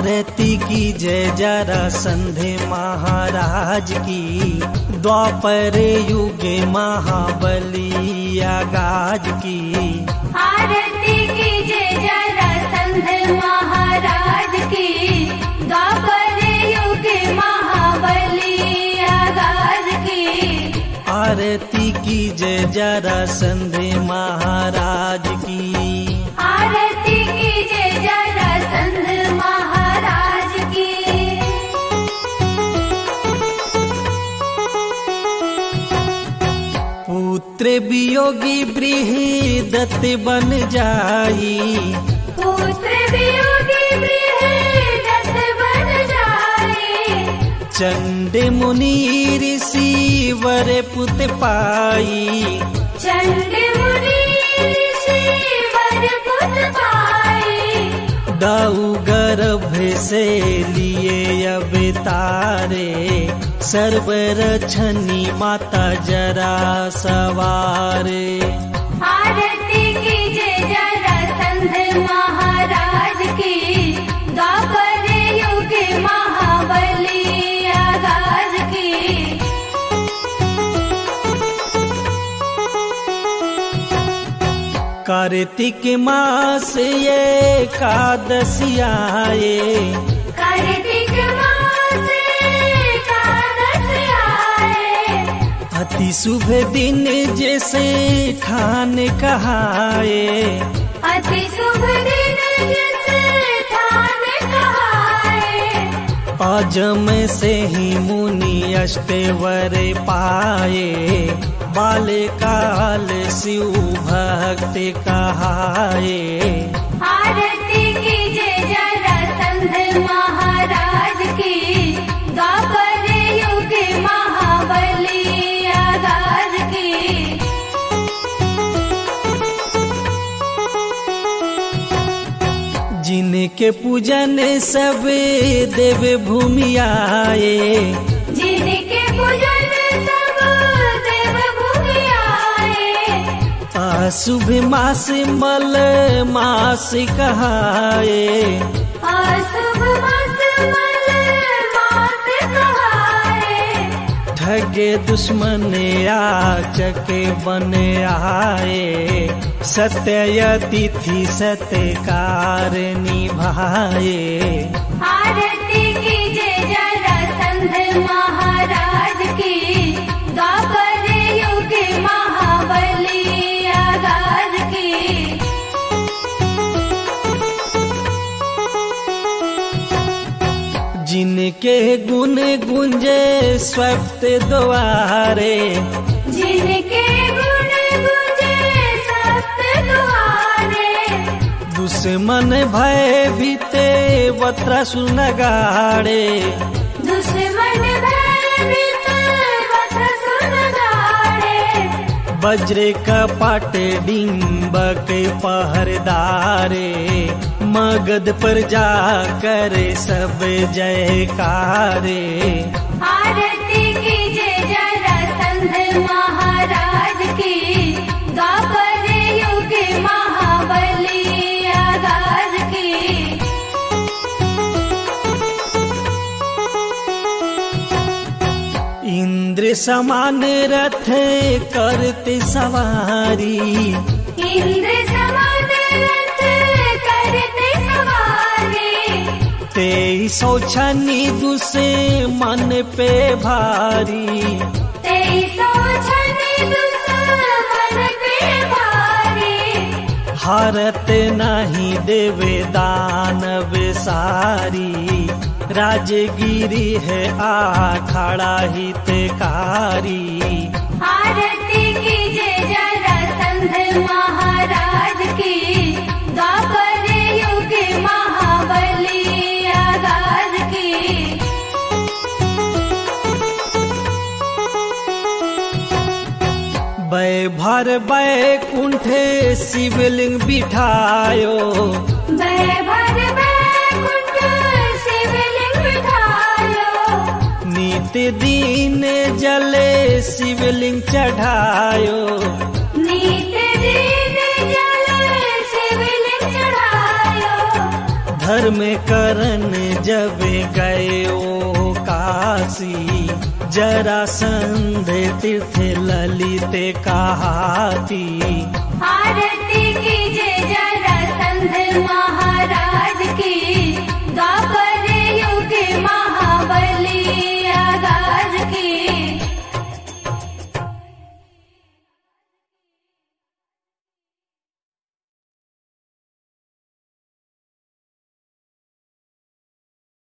आरती की जय जरासंध महाराज की, द्वापर युग महाबली आगाज की। आरती की जय जरासंध महाराज की, द्वापर युग महाबली आगाज की। आरती की जय जरासंध महाराज की, आरती की जय जरासंध महाराज की। पुत्र वियोगी बृहदत्त बन जाई, पुत्र वियोगी बृहदत्त बन जाए। चंड मुनि ऋषि वर पुत पाई, चंड मुनि ऋषि वर पुत पाए। दाऊ गर्भ से लिए अवतारे, सर्वरक्षणी माता जरा सवारे। आरती की जय जरासंध महाराज की, द्वापर युग महाबली आगाज की। कार्तिक मास ये एकादशी आए, कार्तिक मास एकादशी आए। अति शुभ दिन जैसे ठान कहाए, अति शुभ दिन जिसे ठान कहाए। आजम से ही मुनि अष्टवर पाए, बाल्यकाल शिव भक्त कहाए। आरती की जय जरासंध महाराज की, द्वापर युग महाबली आगाज की। जिनके पूजन सब देव भूमि आए, जिनके पूजन सब देव भूमि आए। अशुभ मास मल मास कहाए, अशुभ मास मल मास कहाए। ठगे दुश्मन याचक बन आए, सत्य तिथि सत्कार निभाए। आरती की जय जरासंध महाराज की, द्वापर युग महाबली आगाज की। जिनके गुण गुंजे स्वस्थ द्वारे, जिनके गुण गुंजे सप्त द्वारे। दुश्मन भय भीते वत्रसुर नगाड़े, दुश्मन भयभीत वत्रसुर नगाड़े। वज्र कपट डिंबक पहरदारे, मगध पर जाकर सब जयकारे। आरती की जय जरासंध महाराज की, द्वापर युग महाबली आगाज की। इंद्र समान रथ करते सवारी, इंद्र समान रथ करते सवारी। 2300 छनी दुश्मन पे भारी, 2300 छनी दुश्मन पे भारी। हारत नहीं देवे दानव सारी, राजगिरी है आखाड़ा हितकारी। आरती की जय जरासंध महाराज की, द्वापर युग महाबली आगाज की। भर बैकुंठ शिवलिंग बिठायो, भर बैकुंठ शिवलिंग बिठायो। नित्य दिन जले शिवलिंग चढ़ायो, नित्य दिन जल शिवलिंग चढ़ायो। धर्म करण जब गए ओ काशी, जरासंध तीर्थ ललित कहाती। आरती कीजे जरासंध